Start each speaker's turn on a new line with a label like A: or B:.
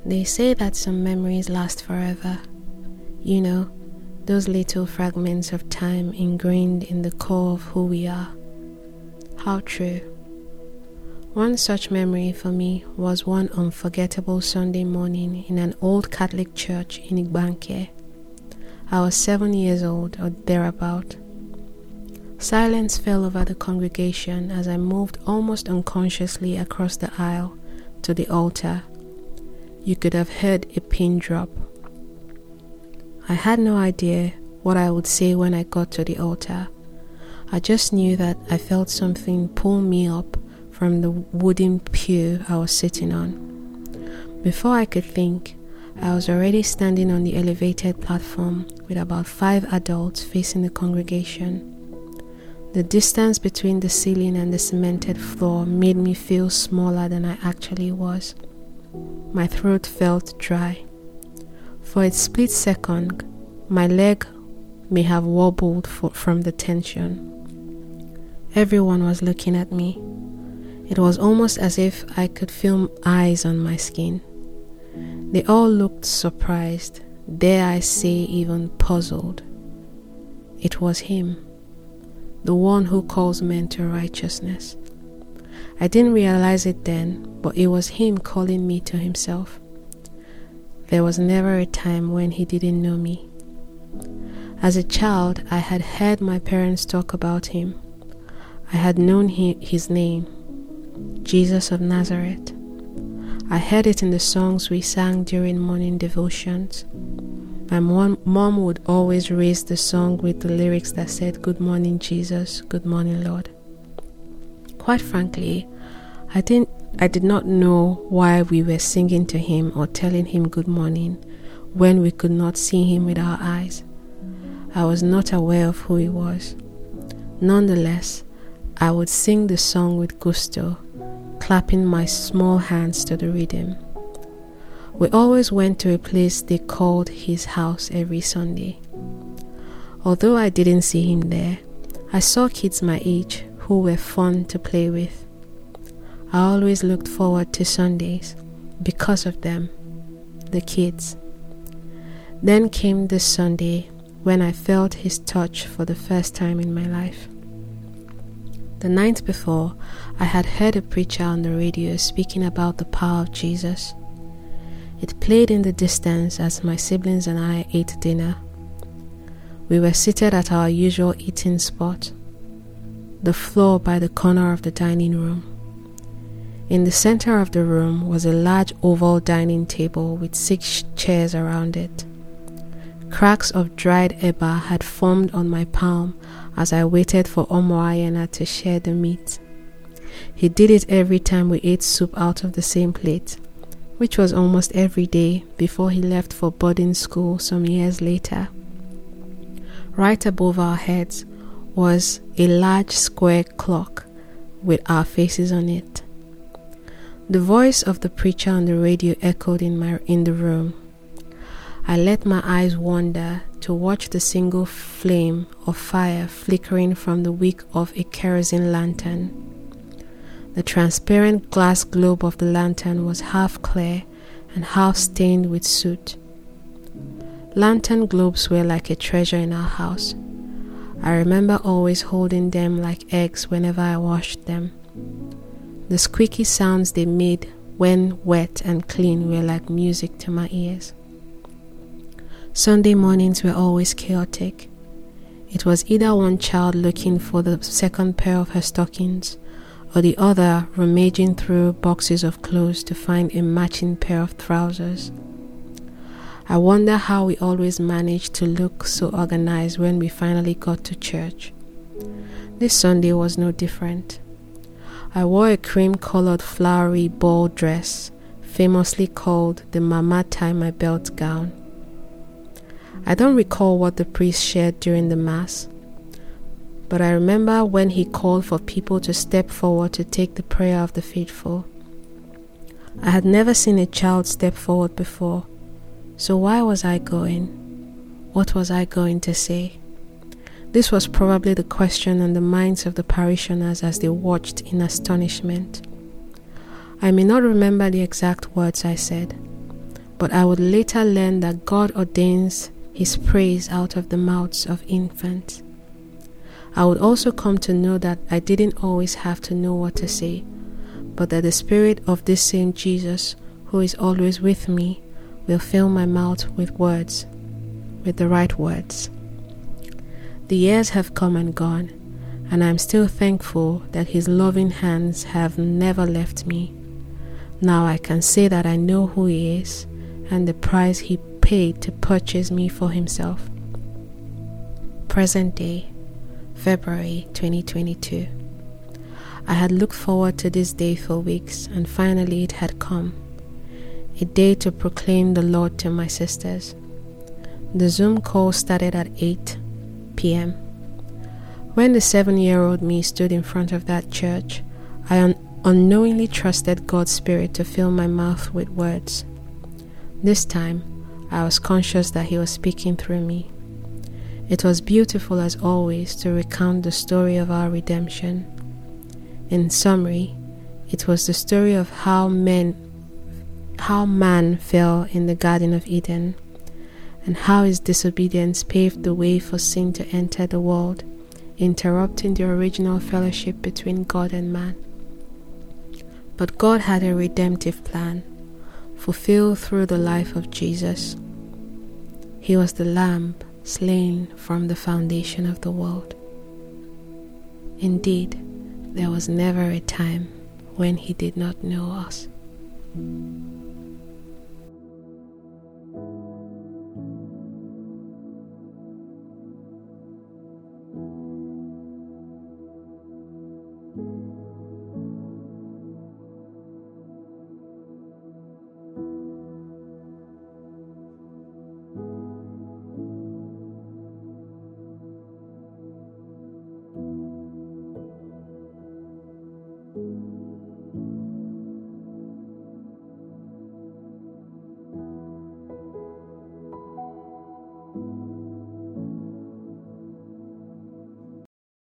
A: They say that some memories last forever. You know, those little fragments of time ingrained in the core of who we are. How true. One such memory for me was one unforgettable Sunday morning in an old Catholic church in Igbanke. I was 7 years old or thereabout. Silence fell over the congregation as I moved almost unconsciously across the aisle to the altar. You could have heard a pin drop. I had no idea what I would say when I got to the altar. I just knew that I felt something pull me up from the wooden pew I was sitting on. Before I could think, I was already standing on the elevated platform with about 5 adults facing the congregation. The distance between the ceiling and the cemented floor made me feel smaller than I actually was. My throat felt dry. For a split second, my leg may have wobbled from the tension. Everyone was looking at me. It was almost as if I could feel eyes on my skin. They all looked surprised, dare I say even puzzled. It was him, the one who calls men to righteousness. I didn't realize it then, but it was him calling me to himself. There was never a time when he didn't know me. As a child, I had heard my parents talk about him. I had known his name, Jesus of Nazareth. I heard it in the songs we sang during morning devotions. My mom would always raise the song with the lyrics that said, "Good morning, Jesus, good morning, Lord." Quite frankly, I did not know why we were singing to him or telling him good morning when we could not see him with our eyes. I was not aware of who he was. Nonetheless, I would sing the song with gusto, clapping my small hands to the rhythm. We always went to a place they called his house every Sunday. Although I didn't see him there, I saw kids my age who were fun to play with. I always looked forward to Sundays because of them, the kids. Then came this Sunday when I felt his touch for the first time in my life. The night before, I had heard a preacher on the radio speaking about the power of Jesus. It played in the distance as my siblings and I ate dinner. We were seated at our usual eating spot, the floor by the corner of the dining room. In the center of the room was a large oval dining table with 6 chairs around it. Cracks of dried eba had formed on my palm as I waited for Omoayena to share the meat. He did it every time we ate soup out of the same plate, which was almost every day before he left for boarding school some years later. Right above our heads was a large square clock with our faces on it. The voice of the preacher on the radio echoed in the room. I let my eyes wander to watch the single flame of fire flickering from the wick of a kerosene lantern. The transparent glass globe of the lantern was half clear and half stained with soot. Lantern globes were like a treasure in our house. I remember always holding them like eggs whenever I washed them. The squeaky sounds they made when wet and clean were like music to my ears. Sunday mornings were always chaotic. It was either one child looking for the second pair of her stockings, or the other rummaging through boxes of clothes to find a matching pair of trousers. I wonder how we always managed to look so organized when we finally got to church. This Sunday was no different. I wore a cream-colored flowery ball dress, famously called the Mama Tie My Belt gown. I don't recall what the priest shared during the Mass, but I remember when he called for people to step forward to take the prayer of the faithful. I had never seen a child step forward before, so why was I going? What was I going to say? This was probably the question on the minds of the parishioners as they watched in astonishment. I may not remember the exact words I said, but I would later learn that God ordains His praise out of the mouths of infants. I would also come to know that I didn't always have to know what to say, but that the Spirit of this same Jesus, who is always with me, will fill my mouth with words, with the right words. The years have come and gone, and I am still thankful that His loving hands have never left me. Now I can say that I know who He is and the price He paid to purchase me for Himself. Present day, February 2022. I had looked forward to this day for weeks, and finally it had come. A day to proclaim the Lord to my sisters. The Zoom call started at 8 p.m. When the 7-year-old me stood in front of that church, I unknowingly trusted God's Spirit to fill my mouth with words. This time, I was conscious that He was speaking through me. It was beautiful as always to recount the story of our redemption. In summary, it was the story of how man fell in the Garden of Eden, and how his disobedience paved the way for sin to enter the world, interrupting the original fellowship between God and man. But God had a redemptive plan, fulfilled through the life of Jesus. He was the Lamb slain from the foundation of the world. Indeed, there was never a time when He did not know us.